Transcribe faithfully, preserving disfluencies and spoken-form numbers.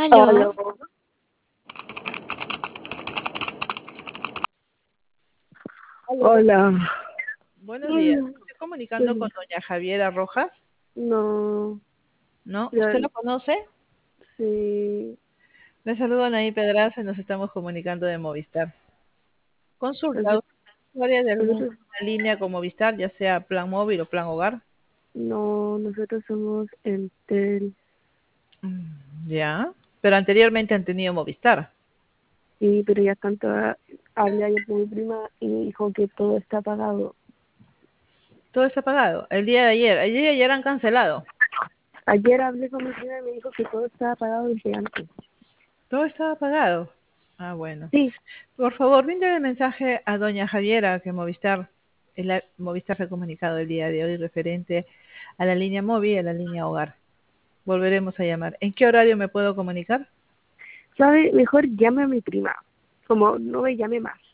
Aló. Aló. Aló. Hola. Buenos días. Hola. Estoy comunicando con Bueno, doña Javiera Rojas, no, ¿no? ya, ¿Usted lo conoce? sí, Le saludo a Anaí Pedraza y nos estamos comunicando de Movistar. Consulta, nosotros, ¿usted es usuaria de alguna nosotros- línea con Movistar, ya sea plan móvil o plan hogar? no, nosotros somos Entel, Mm, Ya, pero anteriormente han tenido Movistar. sí, pero ya tanto hablé ayer con mi prima y me dijo que todo está pagado. Todo está pagado. El día de ayer, el día de ayer han cancelado. Ayer hablé con mi prima y me dijo que todo estaba pagado desde antes. Todo estaba pagado. Ah, bueno. Sí, Por favor, brinde el mensaje a doña Javiera que Movistar, el, Movistar se ha comunicado el día de hoy referente a la línea móvil y a la línea hogar. Volveremos a llamar. ¿En qué horario me puedo comunicar? ¿sabe? Mejor llame a mi prima, como no me llame más.